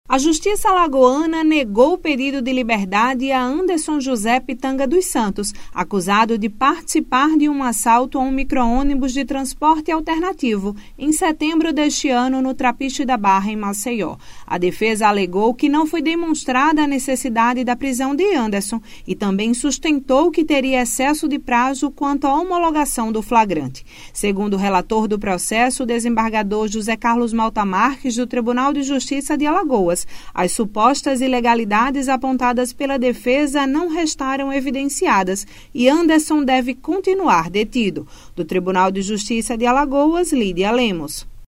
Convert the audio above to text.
A Justiça Alagoana negou o pedido de liberdade a Anderson José Pitanga dos Santos, acusado de participar de um assalto a um micro-ônibus de transporte alternativo em setembro deste ano no Trapiche da Barra, em Maceió. A defesa alegou que não foi demonstrada a necessidade da prisão de Anderson e também sustentou que teria excesso de prazo quanto à homologação do flagrante. Segundo o relator do processo, o desembargador José Carlos Malta Marques, do Tribunal de Justiça de Alagoas, as supostas ilegalidades apontadas pela defesa não restaram evidenciadas e Anderson deve continuar detido. Do Tribunal de Justiça de Alagoas, Lídia Lemos.